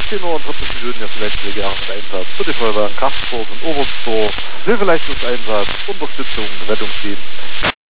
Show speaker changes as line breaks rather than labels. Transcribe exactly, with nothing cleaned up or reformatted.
sechzehn Uhr und vierzig Minuten jetzt vielleicht Pflegejahr mit Einsatz für die Feuerwehr in Kraftsport und Oberstdorf, Hilfeleistungseinsatz, Unterstützung, Rettungsdienst.